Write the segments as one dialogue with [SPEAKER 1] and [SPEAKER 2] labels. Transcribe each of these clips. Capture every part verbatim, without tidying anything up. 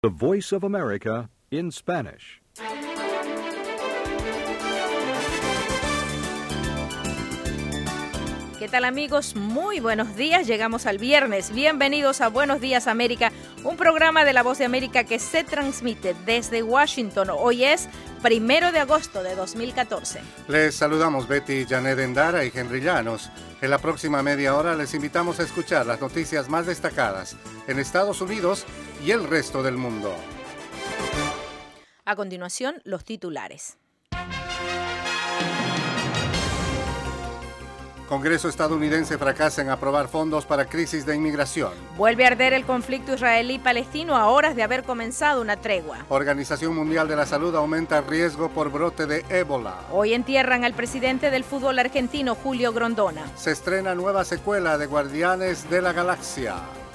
[SPEAKER 1] The Voice of America in Spanish.
[SPEAKER 2] ¿Qué tal, amigos? Muy buenos días. Llegamos al viernes. Bienvenidos a Buenos Días América, un programa de La Voz de América que se transmite desde Washington. Hoy es primero de agosto de dos mil catorce.
[SPEAKER 3] Les saludamos Betty, Janet Endara y Henry Llanos. En la próxima media hora les invitamos a escuchar las noticias más destacadas en Estados Unidos y el resto del mundo.
[SPEAKER 2] A continuación, los titulares.
[SPEAKER 3] Congreso estadounidense fracasa en aprobar fondos para crisis de inmigración.
[SPEAKER 2] Vuelve a arder el conflicto israelí-palestino a horas de haber comenzado una tregua.
[SPEAKER 3] Organización Mundial de la Salud aumenta riesgo por brote de ébola.
[SPEAKER 2] Hoy entierran al presidente del fútbol argentino, Julio Grondona.
[SPEAKER 3] Se estrena nueva secuela de Guardianes de la Galaxia.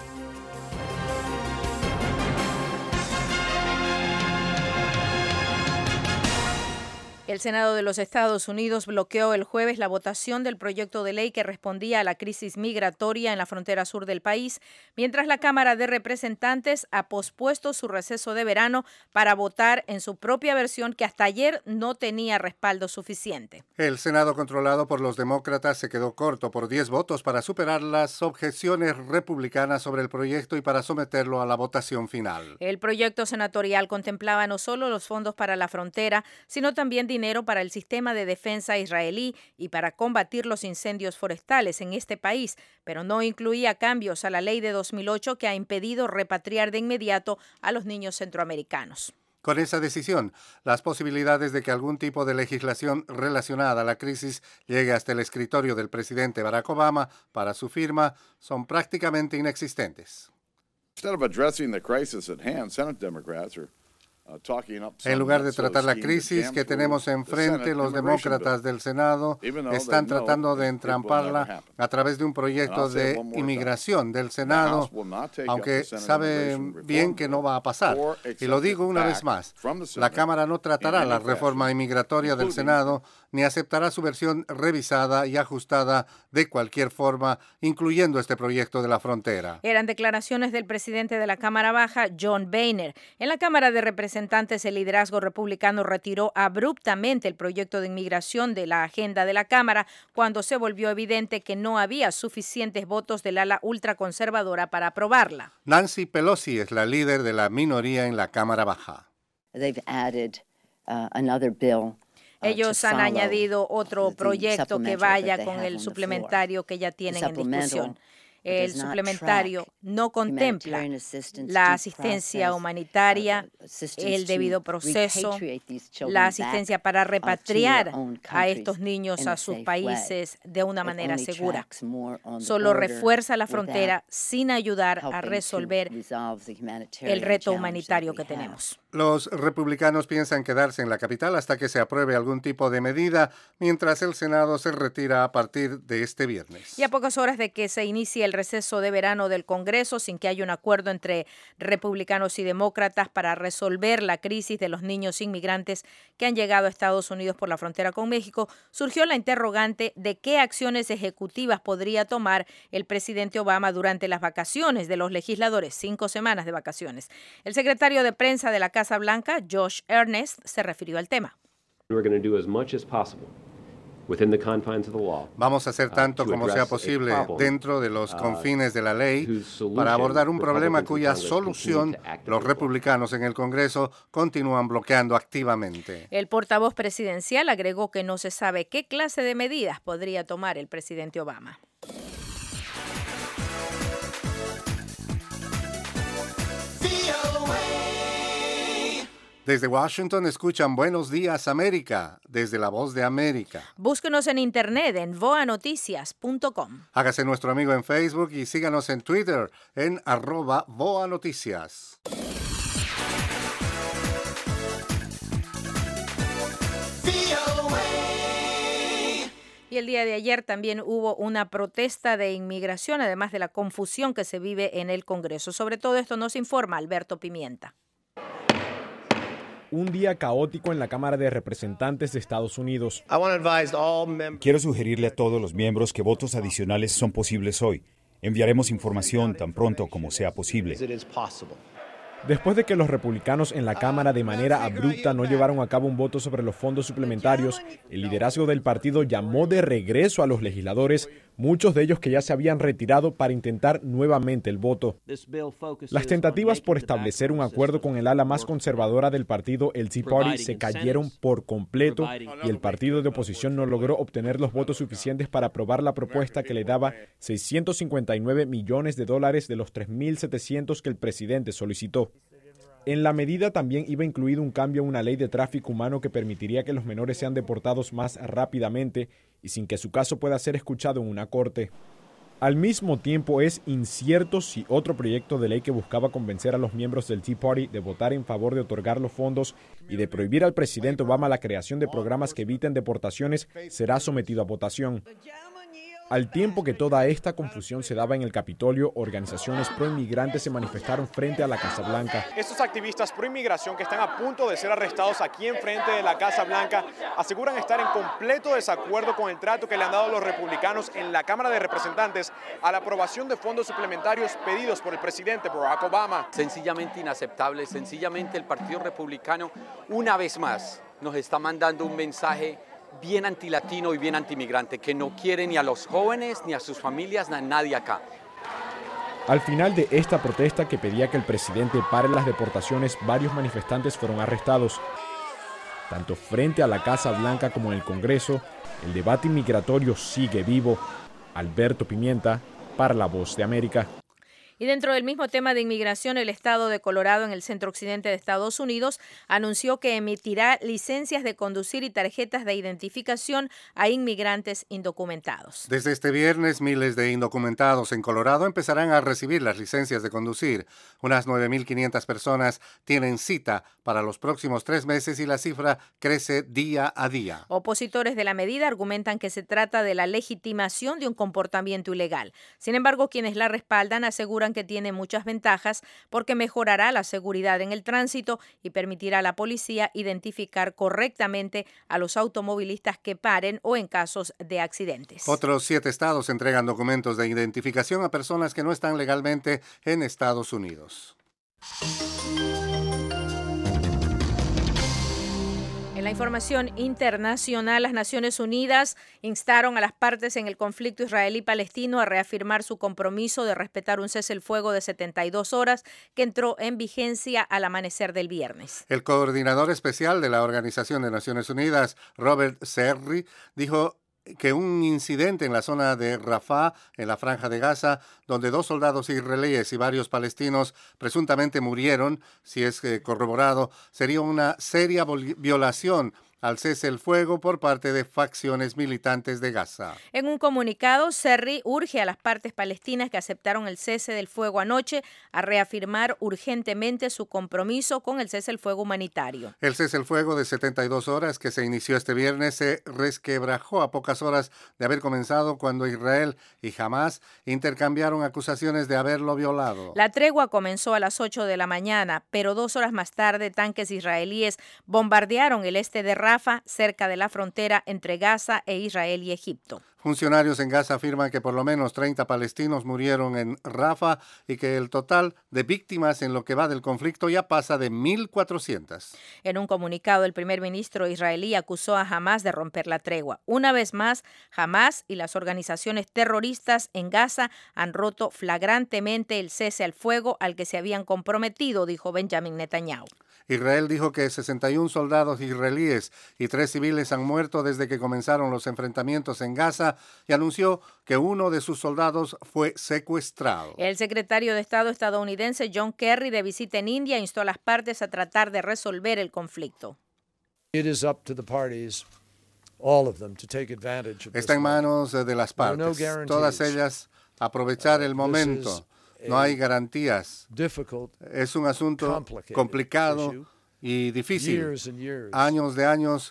[SPEAKER 2] El Senado de los Estados Unidos bloqueó el jueves la votación del proyecto de ley que respondía a la crisis migratoria en la frontera sur del país, mientras la Cámara de Representantes ha pospuesto su receso de verano para votar en su propia versión que hasta ayer no tenía respaldo suficiente.
[SPEAKER 3] El Senado, controlado por los demócratas, se quedó corto por diez votos para superar las objeciones republicanas sobre el proyecto y para someterlo a la votación final.
[SPEAKER 2] El proyecto senatorial contemplaba no solo los fondos para la frontera, sino también dinero para el sistema de defensa israelí y para combatir los incendios forestales en este país, pero no incluía cambios a la ley de dos mil ocho que ha impedido repatriar de inmediato a los niños centroamericanos.
[SPEAKER 3] Con esa decisión, las posibilidades de que algún tipo de legislación relacionada a la crisis llegue hasta el escritorio del presidente Barack Obama para su firma son prácticamente inexistentes.
[SPEAKER 4] Instead of addressing the crisis at hand, Senate Democrats are
[SPEAKER 3] En lugar de tratar la crisis que tenemos enfrente, los demócratas del Senado están tratando de entramparla a través de un proyecto de inmigración del Senado, aunque saben bien que no va a pasar. Y lo digo una vez más, la Cámara no tratará la reforma inmigratoria del Senado ni aceptará su versión revisada y ajustada de cualquier forma, incluyendo este proyecto de la frontera.
[SPEAKER 2] Eran declaraciones del presidente de la Cámara Baja, John Boehner. En la Cámara de Representantes, el liderazgo republicano retiró abruptamente el proyecto de inmigración de la agenda de la Cámara cuando se volvió evidente que no había suficientes votos del ala ultraconservadora para aprobarla.
[SPEAKER 3] Nancy Pelosi es la líder de la minoría en la Cámara Baja.
[SPEAKER 5] They've added, uh, another bill.
[SPEAKER 2] Ellos han añadido otro proyecto que vaya con el suplementario que ya tienen en discusión. El suplementario no contempla la asistencia humanitaria, el debido proceso, la asistencia para repatriar a estos niños a sus países de una manera segura. Solo refuerza la frontera sin ayudar a resolver el reto humanitario que tenemos.
[SPEAKER 3] Los republicanos piensan quedarse en la capital hasta que se apruebe algún tipo de medida, mientras el Senado se retira a partir de este viernes.
[SPEAKER 2] Y a pocas horas de que se inicie el receso de verano del Congreso, sin que haya un acuerdo entre republicanos y demócratas para resolver la crisis de los niños inmigrantes que han llegado a Estados Unidos por la frontera con México, surgió la interrogante de qué acciones ejecutivas podría tomar el presidente Obama durante las vacaciones de los legisladores, cinco semanas de vacaciones. El secretario de prensa de la Casa Blanca, Josh Earnest, se refirió al tema.
[SPEAKER 3] Vamos a hacer tanto como sea posible dentro de los confines de la ley para abordar un problema cuya solución los republicanos en el Congreso continúan bloqueando activamente.
[SPEAKER 2] El portavoz presidencial agregó que no se sabe qué clase de medidas podría tomar el presidente Obama.
[SPEAKER 3] Desde Washington escuchan Buenos Días América, desde La Voz de América.
[SPEAKER 2] Búsquenos en internet en voa noticias punto com.
[SPEAKER 3] Hágase nuestro amigo en Facebook y síganos en Twitter en arroba voa noticias.
[SPEAKER 2] Y el día de ayer también hubo una protesta de inmigración, además de la confusión que se vive en el Congreso. Sobre todo esto nos informa Alberto Pimienta.
[SPEAKER 6] Un día caótico en la Cámara de Representantes de Estados Unidos.
[SPEAKER 7] Quiero sugerirle a todos los miembros que votos adicionales son posibles hoy. Enviaremos información tan pronto como sea posible.
[SPEAKER 6] Después de que los republicanos en la Cámara de manera abrupta no llevaron a cabo un voto sobre los fondos suplementarios, el liderazgo del partido llamó de regreso a los legisladores, muchos de ellos que ya se habían retirado, para intentar nuevamente el voto. Las tentativas por establecer un acuerdo con el ala más conservadora del partido, el Tea Party, se cayeron por completo y el partido de oposición no logró obtener los votos suficientes para aprobar la propuesta que le daba seiscientos cincuenta y nueve millones de dólares de los tres mil setecientos que el presidente solicitó. En la medida también iba incluido un cambio a una ley de tráfico humano que permitiría que los menores sean deportados más rápidamente y sin que su caso pueda ser escuchado en una corte. Al mismo tiempo, es incierto si otro proyecto de ley que buscaba convencer a los miembros del Tea Party de votar en favor de otorgar los fondos y de prohibir al presidente Obama la creación de programas que eviten deportaciones será sometido a votación. Al tiempo que toda esta confusión se daba en el Capitolio, organizaciones pro-inmigrantes se manifestaron frente a la Casa Blanca.
[SPEAKER 8] Estos activistas pro-inmigración que están a punto de ser arrestados aquí enfrente de la Casa Blanca aseguran estar en completo desacuerdo con el trato que le han dado los republicanos en la Cámara de Representantes a la aprobación de fondos suplementarios pedidos por el presidente Barack Obama.
[SPEAKER 9] Sencillamente inaceptable, sencillamente el Partido Republicano una vez más nos está mandando un mensaje bien antilatino y bien antimigrante, que no quiere ni a los jóvenes, ni a sus familias, ni a nadie acá.
[SPEAKER 6] Al final de esta protesta que pedía que el presidente pare las deportaciones, varios manifestantes fueron arrestados. Tanto frente a la Casa Blanca como en el Congreso, el debate inmigratorio sigue vivo. Alberto Pimienta, para La Voz de América.
[SPEAKER 2] Y dentro del mismo tema de inmigración, el estado de Colorado, en el centro occidente de Estados Unidos, anunció que emitirá licencias de conducir y tarjetas de identificación a inmigrantes indocumentados.
[SPEAKER 3] Desde este viernes, miles de indocumentados en Colorado empezarán a recibir las licencias de conducir. Unas nueve mil quinientas personas tienen cita para los próximos tres meses y la cifra crece día a día.
[SPEAKER 2] Opositores de la medida argumentan que se trata de la legitimación de un comportamiento ilegal. Sin embargo, quienes la respaldan aseguran que tiene muchas ventajas porque mejorará la seguridad en el tránsito y permitirá a la policía identificar correctamente a los automovilistas que paren o en casos de accidentes.
[SPEAKER 3] Otros siete estados entregan documentos de identificación a personas que no están legalmente en Estados Unidos.
[SPEAKER 2] En la información internacional, las Naciones Unidas instaron a las partes en el conflicto israelí-palestino a reafirmar su compromiso de respetar un cese el fuego de setenta y dos horas que entró en vigencia al amanecer del viernes.
[SPEAKER 3] El coordinador especial de la Organización de Naciones Unidas, Robert Serri, dijo que un incidente en la zona de Rafah, en la Franja de Gaza, donde dos soldados israelíes y varios palestinos presuntamente murieron, si es corroborado, sería una seria violación al cese el fuego por parte de facciones militantes de Gaza.
[SPEAKER 2] En un comunicado, Serri urge a las partes palestinas que aceptaron el cese del fuego anoche a reafirmar urgentemente su compromiso con el cese el fuego humanitario.
[SPEAKER 3] El cese el fuego de setenta y dos horas que se inició este viernes se resquebrajó a pocas horas de haber comenzado cuando Israel y Hamás intercambiaron acusaciones de haberlo violado.
[SPEAKER 2] La tregua comenzó a las ocho de la mañana, pero dos horas más tarde tanques israelíes bombardearon el este de Rafah, cerca de la frontera entre Gaza e Israel y Egipto.
[SPEAKER 3] Funcionarios en Gaza afirman que por lo menos treinta palestinos murieron en Rafah y que el total de víctimas en lo que va del conflicto ya pasa de mil cuatrocientas.
[SPEAKER 2] En un comunicado, el primer ministro israelí acusó a Hamás de romper la tregua. Una vez más, Hamás y las organizaciones terroristas en Gaza han roto flagrantemente el cese al fuego al que se habían comprometido, dijo Benjamin Netanyahu.
[SPEAKER 3] Israel dijo que sesenta y un soldados israelíes y tres civiles han muerto desde que comenzaron los enfrentamientos en Gaza y anunció que uno de sus soldados fue secuestrado.
[SPEAKER 2] El secretario de Estado estadounidense John Kerry, de visita en India, instó a las partes a tratar de resolver el conflicto.
[SPEAKER 3] Está en manos de las partes, todas ellas, aprovechar el momento. No hay garantías. Es un asunto complicado y difícil. Años de años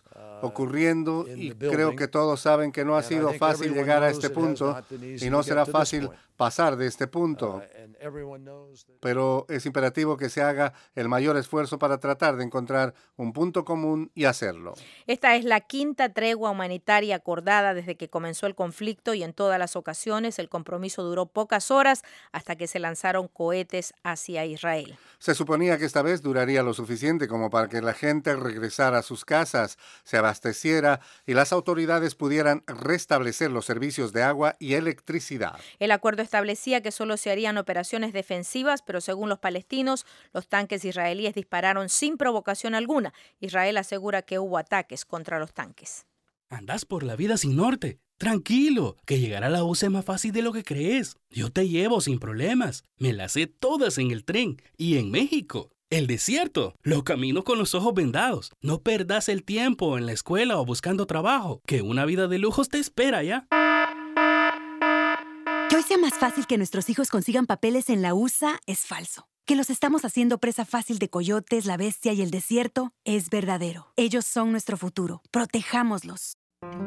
[SPEAKER 3] ocurriendo y creo que todos saben que no ha sido fácil llegar a este punto y no será fácil pasar de este punto, pero es imperativo que se haga el mayor esfuerzo para tratar de encontrar un punto común y hacerlo.
[SPEAKER 2] Esta es la quinta tregua humanitaria acordada desde que comenzó el conflicto y en todas las ocasiones el compromiso duró pocas horas hasta que se lanzaron cohetes hacia Israel.
[SPEAKER 3] Se suponía que esta vez duraría lo suficiente como para que la gente regresara a sus casas, se abasteciera y las autoridades pudieran restablecer los servicios de agua y electricidad.
[SPEAKER 2] El acuerdo establecía que solo se harían operaciones defensivas, pero según los palestinos, los tanques israelíes dispararon sin provocación alguna. Israel asegura que hubo ataques contra los tanques.
[SPEAKER 10] Andas por la vida sin norte. Tranquilo, que llegar a la U C es más fácil de lo que crees. Yo te llevo sin problemas. Me las sé todas en el tren y en México. El desierto, los caminos con los ojos vendados. No perdas el tiempo en la escuela o buscando trabajo, que una vida de lujos te espera ya.
[SPEAKER 11] Que hoy sea más fácil que nuestros hijos consigan papeles en la U S A es falso. Que los estamos haciendo presa fácil de coyotes, la bestia y el desierto es verdadero. Ellos son nuestro futuro. Protejámoslos.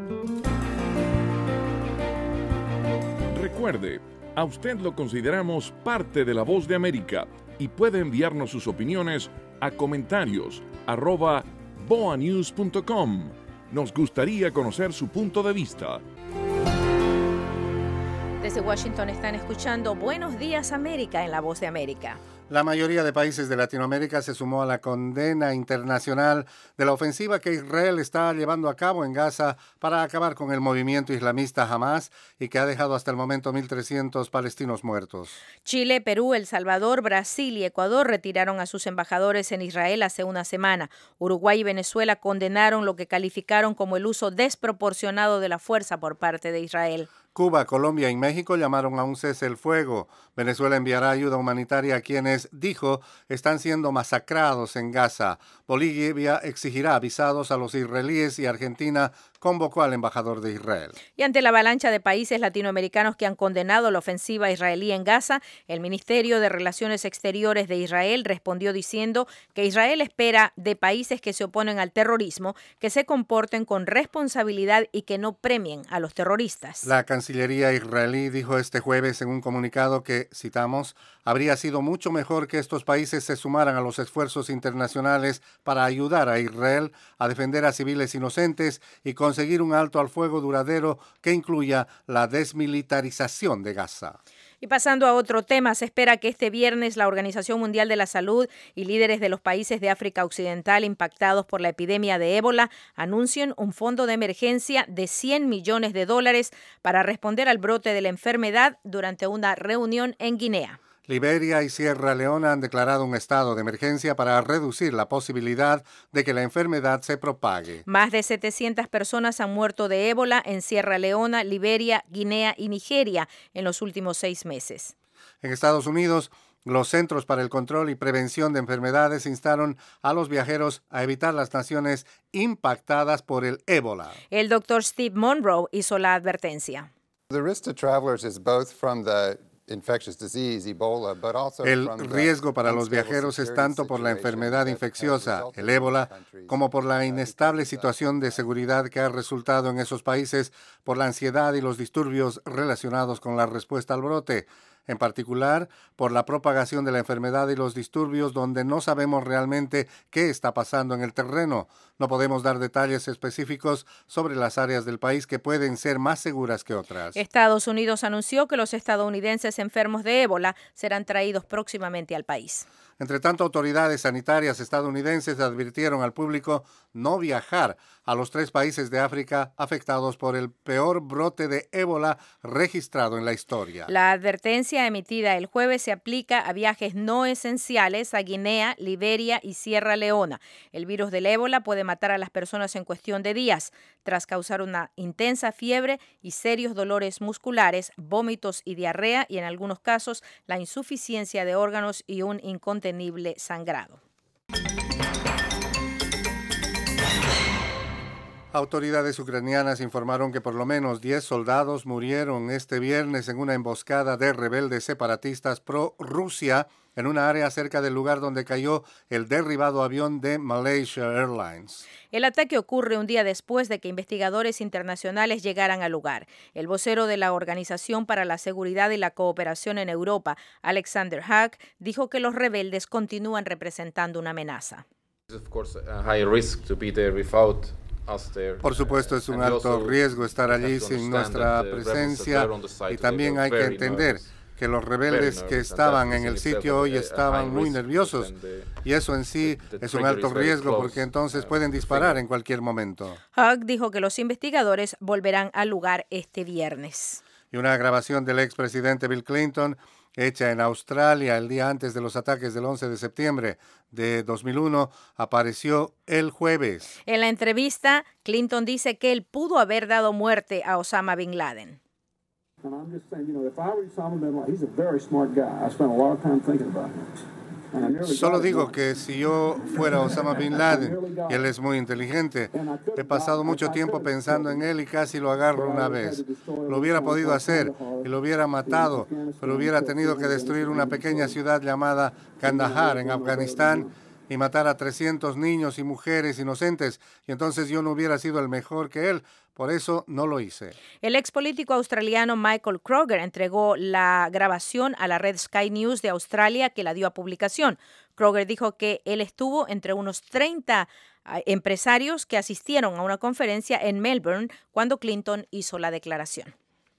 [SPEAKER 12] Recuerde, a usted lo consideramos parte de La Voz de América y puede enviarnos sus opiniones a comentarios arroba boa news punto com. Nos gustaría conocer su punto de vista.
[SPEAKER 2] Desde Washington están escuchando Buenos Días América en La Voz de América.
[SPEAKER 3] La mayoría de países de Latinoamérica se sumó a la condena internacional de la ofensiva que Israel está llevando a cabo en Gaza para acabar con el movimiento islamista Hamas y que ha dejado hasta el momento mil trescientos palestinos muertos.
[SPEAKER 2] Chile, Perú, El Salvador, Brasil y Ecuador retiraron a sus embajadores en Israel hace una semana. Uruguay y Venezuela condenaron lo que calificaron como el uso desproporcionado de la fuerza por parte de Israel.
[SPEAKER 3] Cuba, Colombia y México llamaron a un cese el fuego. Venezuela enviará ayuda humanitaria a quienes, dijo, están siendo masacrados en Gaza. Bolivia exigirá visados a los israelíes y Argentina convocó al embajador de Israel.
[SPEAKER 2] Y ante la avalancha de países latinoamericanos que han condenado la ofensiva israelí en Gaza, el Ministerio de Relaciones Exteriores de Israel respondió diciendo que Israel espera de países que se oponen al terrorismo que se comporten con responsabilidad y que no premien a los terroristas.
[SPEAKER 3] La Cancillería israelí dijo este jueves en un comunicado que, citamos, habría sido mucho mejor que estos países se sumaran a los esfuerzos internacionales para ayudar a Israel a defender a civiles inocentes y conseguir un alto al fuego duradero que incluya la desmilitarización de Gaza.
[SPEAKER 2] Y pasando a otro tema, se espera que este viernes la Organización Mundial de la Salud y líderes de los países de África Occidental impactados por la epidemia de ébola anuncien un fondo de emergencia de cien millones de dólares para responder al brote de la enfermedad durante una reunión en Guinea.
[SPEAKER 3] Liberia y Sierra Leona han declarado un estado de emergencia para reducir la posibilidad de que la enfermedad se propague.
[SPEAKER 2] Más de setecientas personas han muerto de ébola en Sierra Leona, Liberia, Guinea y Nigeria en los últimos seis meses.
[SPEAKER 3] En Estados Unidos, los Centros para el Control y Prevención de Enfermedades instaron a los viajeros a evitar las naciones impactadas por el ébola.
[SPEAKER 2] El doctor Steve Monroe hizo la advertencia.
[SPEAKER 13] The risk to travelers is both from the
[SPEAKER 3] El riesgo para los viajeros es tanto por la enfermedad infecciosa, el ébola, como por la inestable situación de seguridad que ha resultado en esos países por la ansiedad y los disturbios relacionados con la respuesta al brote. En particular, por la propagación de la enfermedad y los disturbios donde no sabemos realmente qué está pasando en el terreno. No podemos dar detalles específicos sobre las áreas del país que pueden ser más seguras que otras.
[SPEAKER 2] Estados Unidos anunció que los estadounidenses enfermos de ébola serán traídos próximamente al país.
[SPEAKER 3] Entre tanto, autoridades sanitarias estadounidenses advirtieron al público no viajar a los tres países de África afectados por el peor brote de ébola registrado en la historia.
[SPEAKER 2] La advertencia emitida el jueves se aplica a viajes no esenciales a Guinea, Liberia y Sierra Leona. El virus del ébola puede matar a las personas en cuestión de días, tras causar una intensa fiebre y serios dolores musculares, vómitos y diarrea, y en algunos casos la insuficiencia de órganos y un incontenible sangrado.
[SPEAKER 3] Autoridades ucranianas informaron que por lo menos diez soldados murieron este viernes en una emboscada de rebeldes separatistas pro-Rusia en una área cerca del lugar donde cayó el derribado avión de Malaysia Airlines.
[SPEAKER 2] El ataque ocurre un día después de que investigadores internacionales llegaran al lugar. El vocero de la Organización para la Seguridad y la Cooperación en Europa, Alexander Haig, dijo que los rebeldes continúan representando una amenaza.
[SPEAKER 3] Por supuesto, es un alto riesgo estar allí sin nuestra presencia y también hay que entender que los rebeldes que estaban en el sitio hoy estaban muy nerviosos y eso en sí es un alto riesgo porque entonces pueden disparar en cualquier momento.
[SPEAKER 2] Hugg dijo que los investigadores volverán al lugar este viernes.
[SPEAKER 3] Y una grabación del expresidente Bill Clinton hecha en Australia el día antes de los ataques del once de septiembre de dos mil uno apareció el jueves.
[SPEAKER 2] En la entrevista, Clinton dice que él pudo haber dado muerte a Osama Bin Laden.
[SPEAKER 3] Solo digo que si yo fuera Osama Bin Laden, y él es muy inteligente, he pasado mucho tiempo pensando en él y casi lo agarro una vez. Lo hubiera podido hacer y lo hubiera matado, pero hubiera tenido que destruir una pequeña ciudad llamada Kandahar en Afganistán y matar a trescientos niños y mujeres inocentes, y entonces yo no hubiera sido el mejor que él. Por eso no lo hice.
[SPEAKER 2] El ex político australiano Michael Kroger entregó la grabación a la red Sky News de Australia que la dio a publicación. Kroger dijo que él estuvo entre unos treinta empresarios que asistieron a una conferencia en Melbourne cuando Clinton hizo la declaración.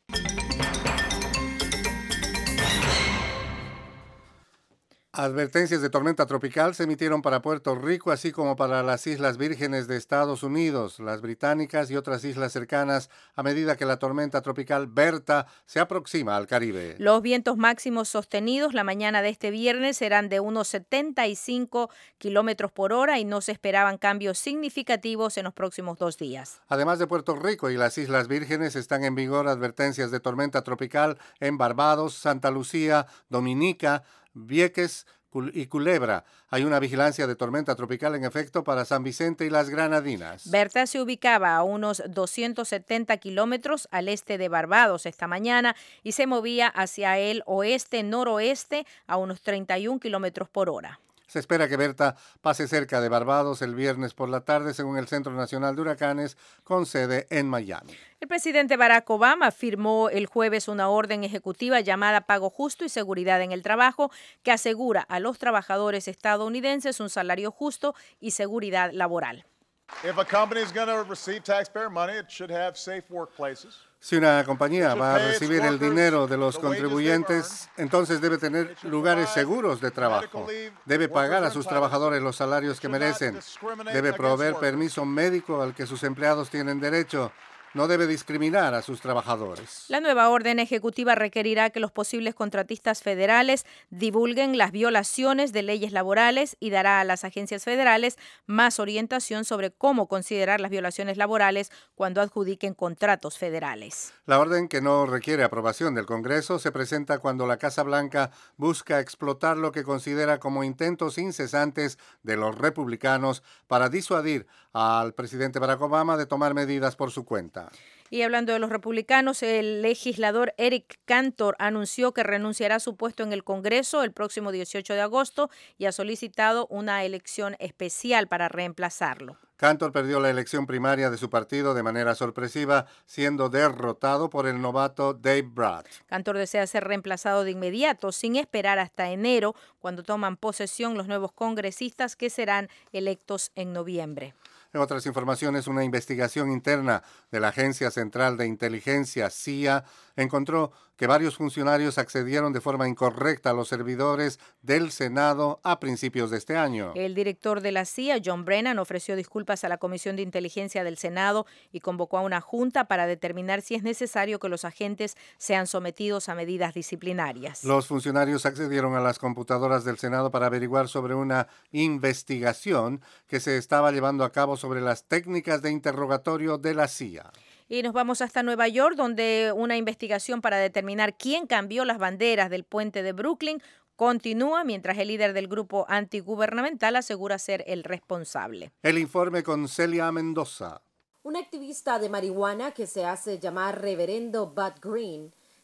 [SPEAKER 3] Advertencias de tormenta tropical se emitieron para Puerto Rico, así como para las Islas Vírgenes de Estados Unidos, las británicas y otras islas cercanas, a medida que la tormenta tropical Berta se aproxima al Caribe.
[SPEAKER 2] Los vientos máximos sostenidos la mañana de este viernes serán de unos setenta y cinco kilómetros por hora y no se esperaban cambios significativos en los próximos dos días.
[SPEAKER 3] Además de Puerto Rico y las Islas Vírgenes, están en vigor advertencias de tormenta tropical en Barbados, Santa Lucía, Dominica, Vieques y Culebra. Hay una vigilancia de tormenta tropical en efecto para San Vicente y las Granadinas.
[SPEAKER 2] Berta se ubicaba a unos doscientos setenta kilómetros al este de Barbados esta mañana y se movía hacia el oeste-noroeste a unos treinta y un kilómetros por hora.
[SPEAKER 3] Se espera que Berta pase cerca de Barbados el viernes por la tarde, según el Centro Nacional de Huracanes, con sede en Miami.
[SPEAKER 2] El presidente Barack Obama firmó el jueves una orden ejecutiva llamada Pago Justo y Seguridad en el Trabajo, que asegura a los trabajadores estadounidenses un salario justo y seguridad laboral.
[SPEAKER 14] If a company is going to receive taxpayer money, it should have safe workplaces.
[SPEAKER 3] Si una compañía va a recibir el dinero de los contribuyentes, entonces debe tener lugares seguros de trabajo. Debe pagar a sus trabajadores los salarios que merecen. Debe proveer permiso médico al que sus empleados tienen derecho. No debe discriminar a sus trabajadores.
[SPEAKER 2] La nueva orden ejecutiva requerirá que los posibles contratistas federales divulguen las violaciones de leyes laborales y dará a las agencias federales más orientación sobre cómo considerar las violaciones laborales cuando adjudiquen contratos federales.
[SPEAKER 3] La orden, que no requiere aprobación del Congreso, se presenta cuando la Casa Blanca busca explotar lo que considera como intentos incesantes de los republicanos para disuadir al presidente Barack Obama de tomar medidas por su cuenta.
[SPEAKER 2] Y hablando de los republicanos, el legislador Eric Cantor anunció que renunciará a su puesto en el Congreso el próximo dieciocho de agosto y ha solicitado una elección especial para reemplazarlo.
[SPEAKER 3] Cantor perdió la elección primaria de su partido de manera sorpresiva, siendo derrotado por el novato Dave Bratt.
[SPEAKER 2] Cantor desea ser reemplazado de inmediato, sin esperar hasta enero, cuando toman posesión los nuevos congresistas que serán electos en noviembre.
[SPEAKER 3] En otras informaciones, una investigación interna de la Agencia Central de Inteligencia, C I A, encontró que varios funcionarios accedieron de forma incorrecta a los servidores del Senado a principios de este año.
[SPEAKER 2] El director de la C I A, John Brennan, ofreció disculpas a la Comisión de Inteligencia del Senado y convocó a una junta para determinar si es necesario que los agentes sean sometidos a medidas disciplinarias.
[SPEAKER 3] Los funcionarios accedieron a las computadoras del Senado para averiguar sobre una investigación que se estaba llevando a cabo sobre las técnicas de interrogatorio de la C I A.
[SPEAKER 2] Y nos vamos hasta Nueva York, donde una investigación para determinar quién cambió las banderas del puente de Brooklyn continúa, mientras el líder del grupo antigubernamental asegura ser el responsable.
[SPEAKER 3] El informe con Celia Mendoza.
[SPEAKER 15] Un activista de marihuana que se hace llamar Reverendo Bud Green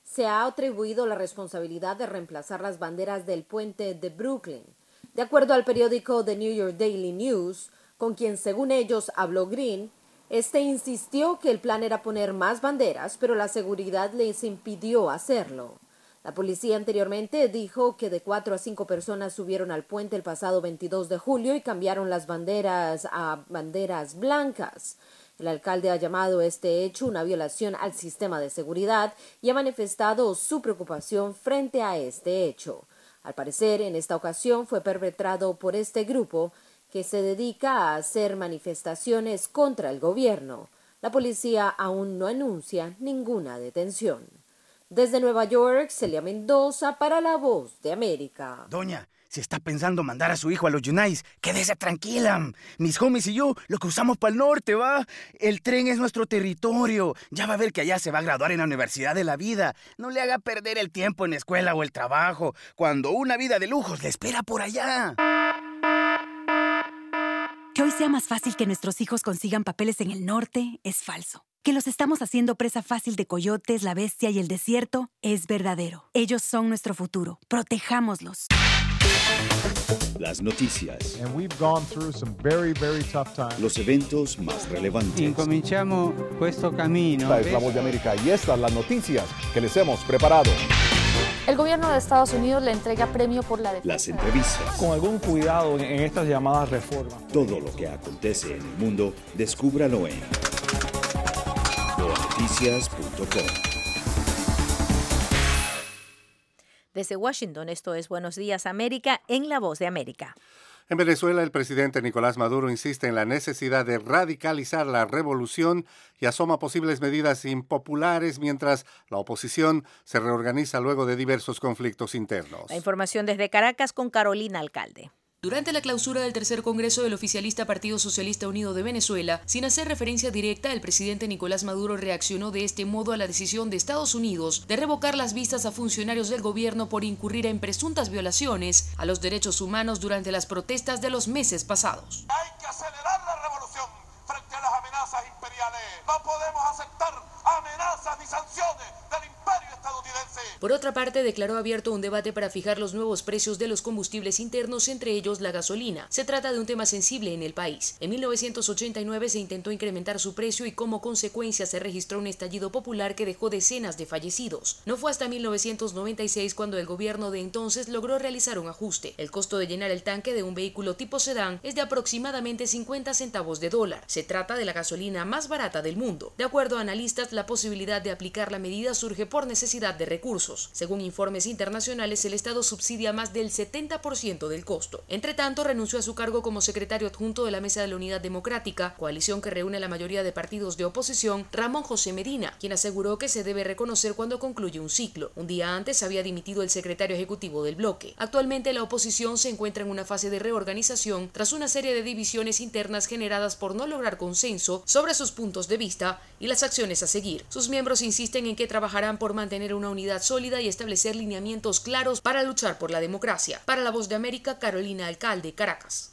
[SPEAKER 15] se ha atribuido la responsabilidad de reemplazar las banderas del puente de Brooklyn. De acuerdo al periódico The New York Daily News, con quien según ellos habló Green, este insistió que el plan era poner más banderas, pero la seguridad les impidió hacerlo. La policía anteriormente dijo que de cuatro a cinco personas subieron al puente el pasado veintidós de julio y cambiaron las banderas a banderas blancas. El alcalde ha llamado este hecho una violación al sistema de seguridad y ha manifestado su preocupación frente a este hecho. Al parecer, en esta ocasión fue perpetrado por este grupo que se dedica a hacer manifestaciones contra el gobierno. La policía aún no anuncia ninguna detención. Desde Nueva York, Celia Mendoza para La Voz de América.
[SPEAKER 16] Doña, si está pensando mandar a su hijo a los Unites, quédese tranquila. Mis homies y yo lo cruzamos para el norte, ¿va? El tren es nuestro territorio. Ya va a ver que allá se va a graduar en la Universidad de la Vida. No le haga perder el tiempo en la escuela o el trabajo, cuando una vida de lujos le espera por allá.
[SPEAKER 11] Que hoy sea más fácil que nuestros hijos consigan papeles en el norte es falso. Que los estamos haciendo presa fácil de coyotes, la bestia y el desierto es verdadero. Ellos son nuestro futuro. Protejámoslos.
[SPEAKER 17] Las noticias.
[SPEAKER 18] And we've gone through some very, very tough times.
[SPEAKER 17] Los eventos más relevantes.
[SPEAKER 19] Incominciamo questo cammino.
[SPEAKER 20] Esta es La Voz de América y estas las noticias que les hemos preparado.
[SPEAKER 21] El gobierno de Estados Unidos le entrega premio por la defensa.
[SPEAKER 17] Las entrevistas.
[SPEAKER 22] Con algún cuidado en estas llamadas reformas.
[SPEAKER 17] Todo lo que acontece en el mundo, descúbralo en boa noticias punto com.
[SPEAKER 2] Desde Washington, esto es Buenos Días América en La Voz de América.
[SPEAKER 3] En Venezuela, el presidente Nicolás Maduro insiste en la necesidad de radicalizar la revolución y asoma posibles medidas impopulares mientras la oposición se reorganiza luego de diversos conflictos internos.
[SPEAKER 2] La información desde Caracas con Carolina Alcalde.
[SPEAKER 23] Durante la clausura del tercer congreso del oficialista Partido Socialista Unido de Venezuela, sin hacer referencia directa, el presidente Nicolás Maduro reaccionó de este modo a la decisión de Estados Unidos de revocar las visas a funcionarios del gobierno por incurrir en presuntas violaciones a los derechos humanos durante las protestas de los meses pasados.
[SPEAKER 24] Hay que acelerar la revolución frente a las amenazas imperiales. No podemos aceptar amenazas ni sanciones del imperio estadounidense.
[SPEAKER 23] Por otra parte, declaró abierto un debate para fijar los nuevos precios de los combustibles internos, entre ellos la gasolina. Se trata de un tema sensible en el país. En mil novecientos ochenta y nueve se intentó incrementar su precio y como consecuencia se registró un estallido popular que dejó decenas de fallecidos. No fue hasta mil novecientos noventa y seis cuando el gobierno de entonces logró realizar un ajuste. El costo de llenar el tanque de un vehículo tipo sedán es de aproximadamente cincuenta centavos de dólar. Se trata de la gasolina más barata del mundo. De acuerdo a analistas, la posibilidad de aplicar la medida surge por necesidad de recursos. Según informes internacionales, el Estado subsidia más del setenta por ciento del costo. Entre tanto, renunció a su cargo como secretario adjunto de la Mesa de la Unidad Democrática, coalición que reúne a la mayoría de partidos de oposición, Ramón José Medina, quien aseguró que se debe reconocer cuando concluye un ciclo. Un día antes había dimitido el secretario ejecutivo del bloque. Actualmente la oposición se encuentra en una fase de reorganización tras una serie de divisiones internas generadas por no lograr consenso sobre sus puntos de vista y las acciones a seguir. Sus miembros insisten en que trabajarán por mantener una unidad sólida y establecer lineamientos claros para luchar por la democracia. Para La Voz de América, Carolina Alcalde, Caracas.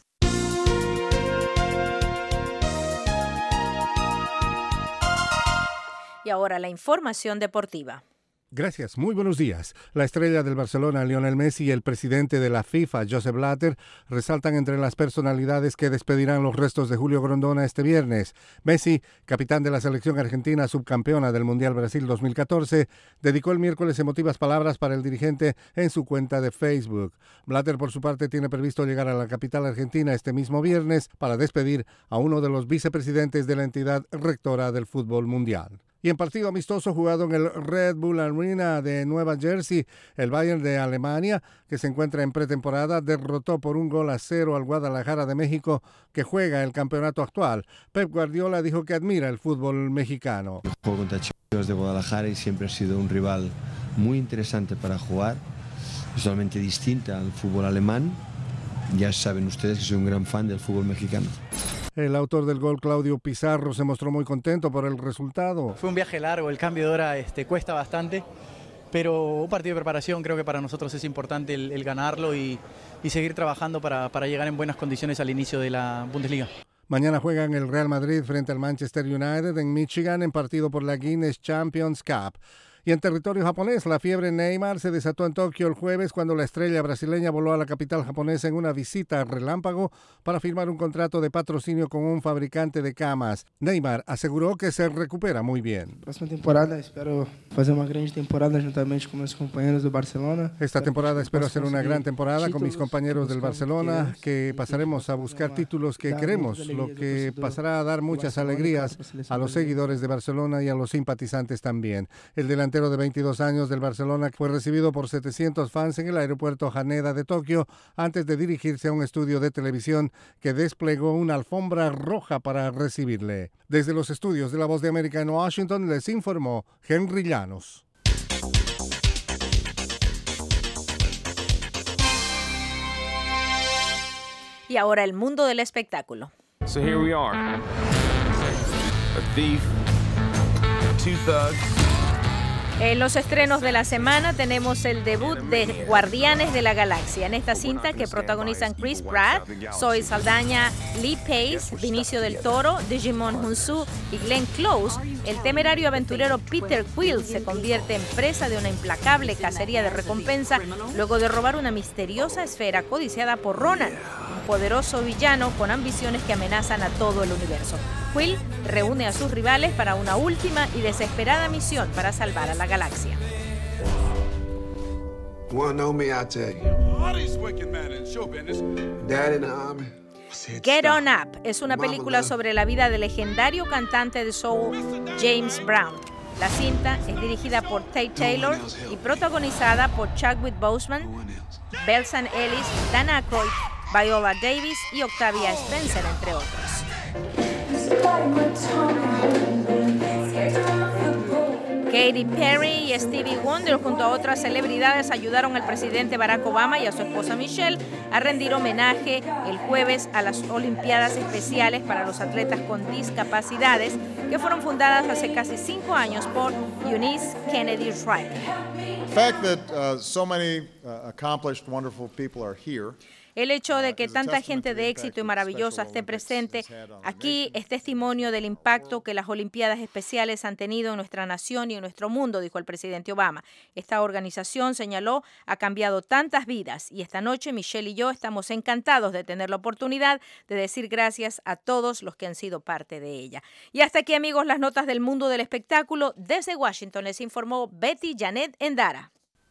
[SPEAKER 2] Y ahora la información deportiva.
[SPEAKER 3] Gracias, muy buenos días. La estrella del Barcelona, Lionel Messi, y el presidente de la FIFA, Josep Blatter, resaltan entre las personalidades que despedirán los restos de Julio Grondona este viernes. Messi, capitán de la selección argentina subcampeona del Mundial Brasil dos mil catorce, dedicó el miércoles emotivas palabras para el dirigente en su cuenta de Facebook. Blatter, por su parte, tiene previsto llegar a la capital argentina este mismo viernes para despedir a uno de los vicepresidentes de la entidad rectora del fútbol mundial. Y en partido amistoso jugado en el Red Bull Arena de Nueva Jersey, el Bayern de Alemania, que se encuentra en pretemporada, derrotó por un gol a cero al Guadalajara de México, que juega el campeonato actual. Pep Guardiola dijo que admira el fútbol mexicano.
[SPEAKER 25] Juego contra Chivas de Guadalajara y siempre ha sido un rival muy interesante para jugar, totalmente distinta al fútbol alemán. Ya saben ustedes que soy un gran fan del fútbol mexicano.
[SPEAKER 3] El autor del gol, Claudio Pizarro, se mostró muy contento por el resultado.
[SPEAKER 26] Fue un viaje largo, el cambio de hora este, cuesta bastante, pero un partido de preparación creo que para nosotros es importante el, el ganarlo y, y seguir trabajando para, para llegar en buenas condiciones al inicio de la Bundesliga.
[SPEAKER 3] Mañana juegan el Real Madrid frente al Manchester United en Michigan en partido por la Guinness Champions Cup. Y en territorio japonés, la fiebre Neymar se desató en Tokio el jueves cuando la estrella brasileña voló a la capital japonesa en una visita relámpago para firmar un contrato de patrocinio con un fabricante de camas. Neymar aseguró que se recupera muy bien.
[SPEAKER 1] Próxima temporada espero hacer una gran temporada juntamente con mis compañeros de Barcelona.
[SPEAKER 3] Esta temporada espero hacer una gran temporada con mis compañeros del Barcelona, que pasaremos a buscar títulos que queremos, lo que pasará a dar muchas alegrías a los seguidores de Barcelona y a los simpatizantes también. El delantero de veintidós años del Barcelona fue recibido por setecientos fans en el aeropuerto Haneda de Tokio antes de dirigirse a un estudio de televisión que desplegó una alfombra roja para recibirle. Desde los estudios de La Voz de América en Washington les informó Henry Llanos.
[SPEAKER 2] Y ahora el mundo del espectáculo.
[SPEAKER 4] So here we are. A thief, two thugs.
[SPEAKER 2] En los estrenos de la semana tenemos el debut de Guardianes de la Galaxia. En esta cinta, que protagonizan Chris Pratt, Zoe Saldaña, Lee Pace, Vinicio del Toro, Digimon Hounsou y Glenn Close, el temerario aventurero Peter Quill se convierte en presa de una implacable cacería de recompensa luego de robar una misteriosa esfera codiciada por Ronan, un poderoso villano con ambiciones que amenazan a todo el universo. Quill reúne a sus rivales para una última y desesperada misión para salvar a la galaxia. Get On Up es una película sobre la vida del legendario cantante de soul James Brown. La cinta es dirigida por Tate Taylor y protagonizada por Chadwick Boseman, Belsan Ellis, Dan Aykroyd, Viola Davis y Octavia Spencer, entre otros. Katy Perry y Stevie Wonder, junto a otras celebridades, ayudaron al presidente Barack Obama y a su esposa Michelle a rendir homenaje el jueves a las Olimpiadas Especiales para los atletas con discapacidades, que fueron fundadas hace casi cinco años por Eunice Kennedy Wright.
[SPEAKER 14] The fact that uh, so many uh, accomplished, wonderful people are here.
[SPEAKER 2] El hecho de que tanta gente de éxito y maravillosa esté presente aquí es testimonio del impacto que las Olimpiadas Especiales han tenido en nuestra nación y en nuestro mundo, dijo el presidente Obama. Esta organización, señaló, ha cambiado tantas vidas y esta noche Michelle y yo estamos encantados de tener la oportunidad de decir gracias a todos los que han sido parte de ella. Y hasta aquí, amigos, las notas del mundo del espectáculo. Desde Washington les informó Betty Janet Endara.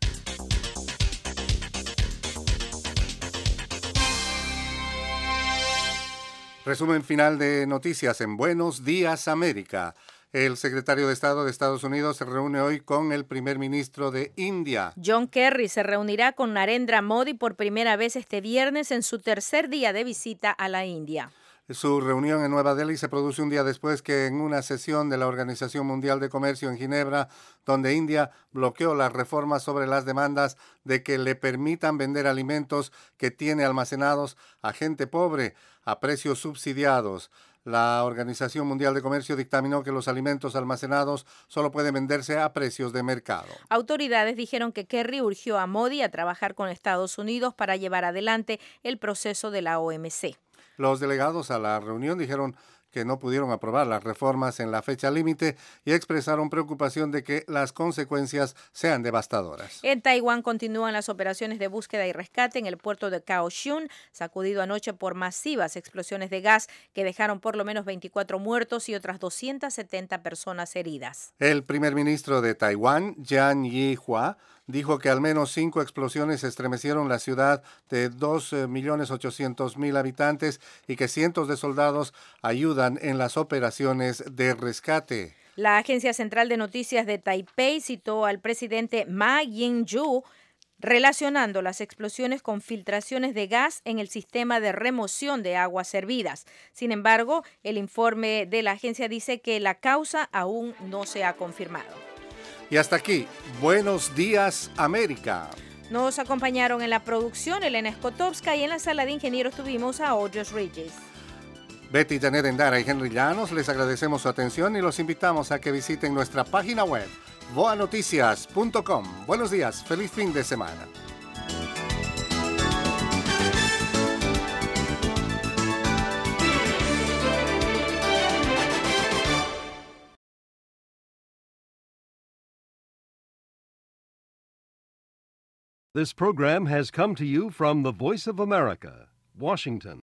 [SPEAKER 3] Resumen final de noticias en Buenos Días América. El secretario de Estado de Estados Unidos se reúne hoy con el primer ministro de India.
[SPEAKER 2] John Kerry se reunirá con Narendra Modi por primera vez este viernes en su tercer día de visita a la India.
[SPEAKER 3] Su reunión en Nueva Delhi se produce un día después que en una sesión de la Organización Mundial de Comercio en Ginebra, donde India bloqueó las reformas sobre las demandas de que le permitan vender alimentos que tiene almacenados a gente pobre a precios subsidiados. La Organización Mundial de Comercio dictaminó que los alimentos almacenados solo pueden venderse a precios de mercado.
[SPEAKER 2] Autoridades dijeron que Kerry urgió a Modi a trabajar con Estados Unidos para llevar adelante el proceso de la O M C.
[SPEAKER 3] Los delegados a la reunión dijeron que no pudieron aprobar las reformas en la fecha límite y expresaron preocupación de que las consecuencias sean devastadoras.
[SPEAKER 2] En Taiwán continúan las operaciones de búsqueda y rescate en el puerto de Kaohsiung, sacudido anoche por masivas explosiones de gas que dejaron por lo menos veinticuatro muertos y otras doscientas setenta personas heridas.
[SPEAKER 3] El primer ministro de Taiwán, Jian Yihua, dijo que al menos cinco explosiones estremecieron la ciudad de dos millones ochocientos mil habitantes y que cientos de soldados ayudan en las operaciones de rescate.
[SPEAKER 2] La Agencia Central de Noticias de Taipei citó al presidente Ma Ying-jeou relacionando las explosiones con filtraciones de gas en el sistema de remoción de aguas servidas. Sin embargo, el informe de la agencia dice que la causa aún no se ha confirmado.
[SPEAKER 3] Y hasta aquí, Buenos Días América.
[SPEAKER 2] Nos acompañaron en la producción Elena Skotowska y en la sala de ingenieros tuvimos a Ojos Ridges.
[SPEAKER 3] Betty Janet Endara y Henry Llanos, les agradecemos su atención y los invitamos a que visiten nuestra página web, boa noticias punto com. Buenos días, feliz fin de semana.
[SPEAKER 5] This program has come to you from the Voice of America, Washington.